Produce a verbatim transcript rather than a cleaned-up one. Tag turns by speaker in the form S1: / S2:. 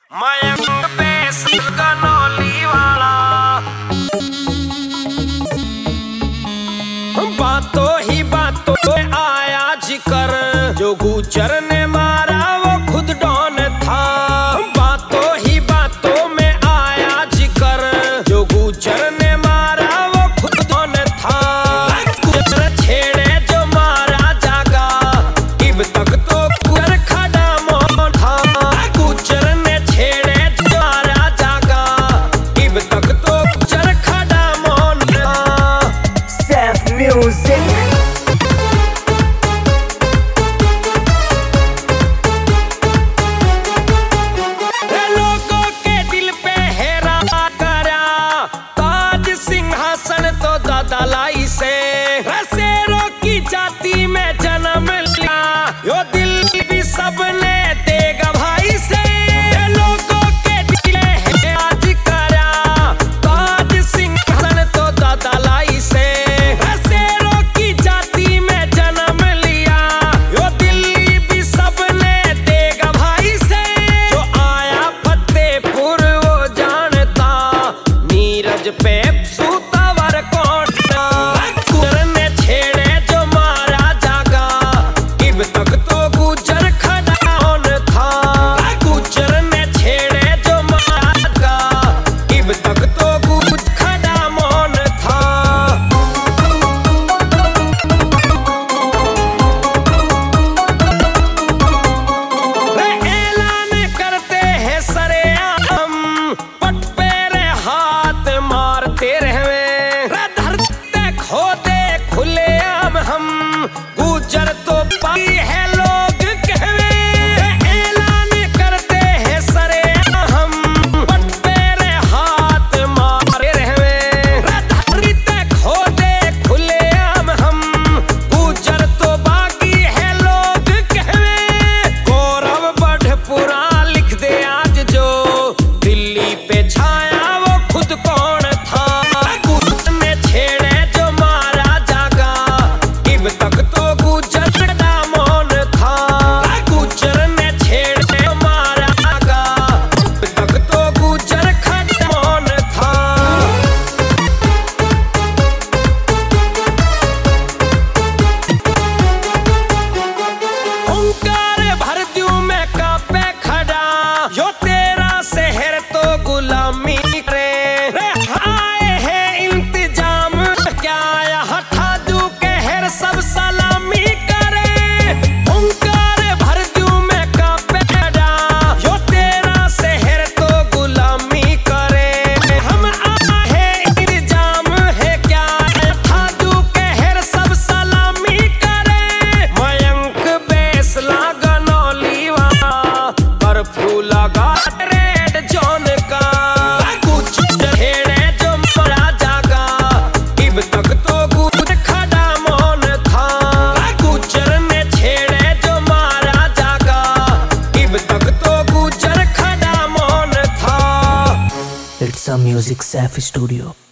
S1: Mayank base Ganauli वाला बातों ही बातों में आया जिकर जो गुजर ने मारा वो खुद डॉन था। बातों ही बातों में आया जिकर जो गुजर ने मारा वो खुद डॉन था। गुजर छेड़े जो मारा जागा इब तक तो गुजर खड़ा मौन था। गुजर ने छेड़े जो मारा जागा इब तक तो गुजर खड़ा मौन था।
S2: Seth Music
S1: दलाई से रसेरों की जाति में जन्म लिया यो दिल भी सबने देगा भाई से। लोगों के दिल है आज करा ताज सिंहासन तो दलाई से रसेरों की जाति में जन्म लिया यो दिल भी सबने देगा भाई से। जो आया फतेहपुर वो जानता नीरज पे गुजर तो पाई है लोग कहवे ऐलान करते हैं सरे हम पट पेरे हाथ मारे रहवे धरती ते खोदे खुले आम हम गुजर तो बाकी है लोग कहवे। गौरव बढ़पुरा लिख दे आज जो दिल्ली पे छाया वो खुद कौन था। गुजर ने छेड़े जो मारा जागा इब तक
S2: It's a Music Seth Studio.